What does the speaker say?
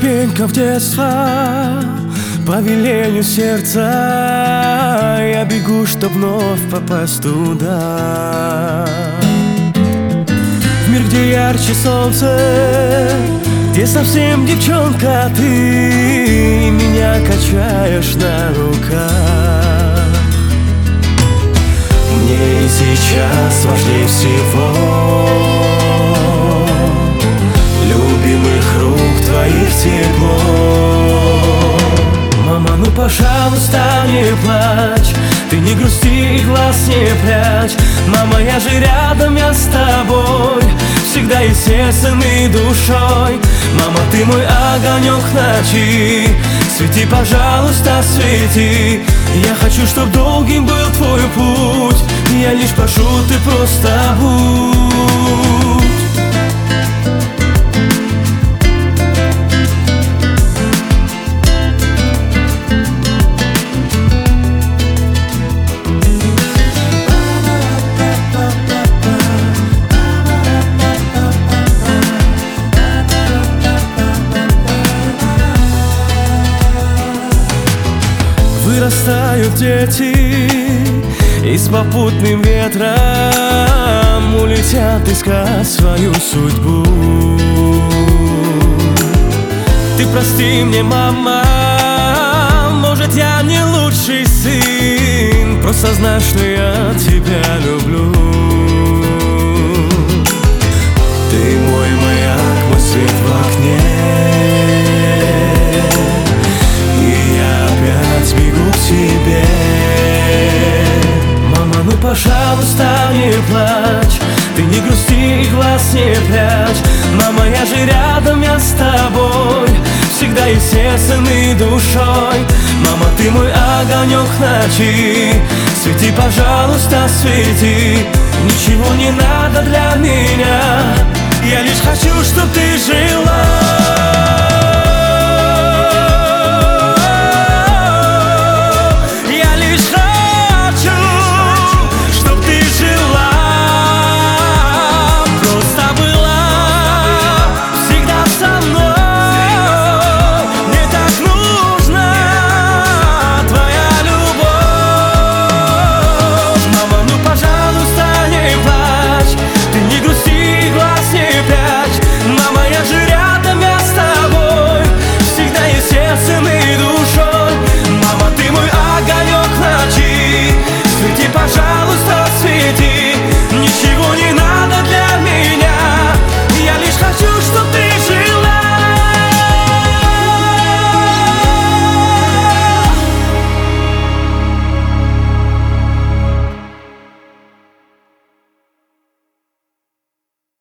ступенькам в детство, по велению сердца я бегу, чтоб вновь попасть туда. В мир, где ярче солнце, где совсем девчонка ты, и меня качаешь на руках. Мне и сейчас важнее всего любимых рук твоих тепло. Мама, ну пожалуйста, не плачь, ты не грусти и глаз не прячь. Мама, я же рядом, я с тобой, всегда и сердцем, и душой. Мама, ты мой огонек ночи, свети, пожалуйста, свети. Я хочу, чтоб долгим был твой путь, я лишь прошу, ты просто будь. Вырастают дети, и с попутным ветром улетят искать свою судьбу. Ты прости мне, мама, может, я не лучший сын, просто знай, что я тебя люблю. Ты мой маяк, мой свет в окне, бегу к тебе. Мама, ну пожалуйста, не плачь, ты не грусти и глаз не прячь. Мама, я же рядом, я с тобой, всегда и сердцем, и душой. Мама, ты мой огонек ночи, свети, пожалуйста, свети. Ничего не надо для меня, я лишь хочу, чтоб ты жила.